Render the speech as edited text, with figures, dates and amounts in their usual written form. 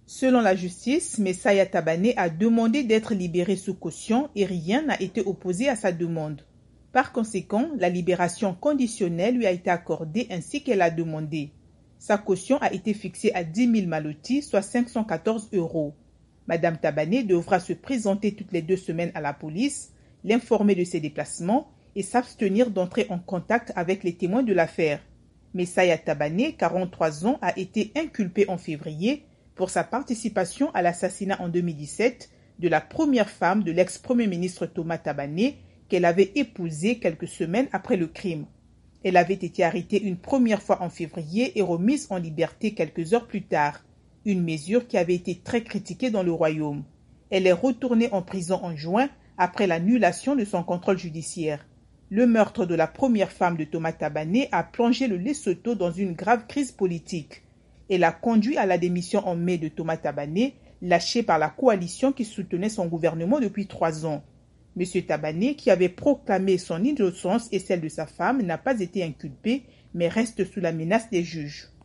Selon la justice, Messaya Tabané a demandé d'être libéré sous caution et rien n'a été opposé à sa demande. Par conséquent, la libération conditionnelle lui a été accordée ainsi qu'elle a demandé. Sa caution a été fixée à 10 000 malotis, soit 514 €. Madame Tabané devra se présenter toutes les 2 semaines à la police, l'informer de ses déplacements et s'abstenir d'entrer en contact avec les témoins de l'affaire. Messaya Tabané, 43 ans, a été inculpé en février pour sa participation à l'assassinat en 2017 de la première femme de l'ex-premier ministre Thomas Tabané qu'elle avait épousée quelques semaines après le crime. Elle avait été arrêtée une première fois en février et remise en liberté quelques heures plus tard, une mesure qui avait été très critiquée dans le royaume. Elle est retournée en prison en juin après l'annulation de son contrôle judiciaire. Le meurtre de la première femme de Thomas Tabané a plongé le Lesotho dans une grave crise politique. Elle a conduit à la démission en mai de Thomas Tabané, lâché par la coalition qui soutenait son gouvernement depuis 3 ans. M. Tabané, qui avait proclamé son innocence et celle de sa femme, n'a pas été inculpé, mais reste sous la menace des juges.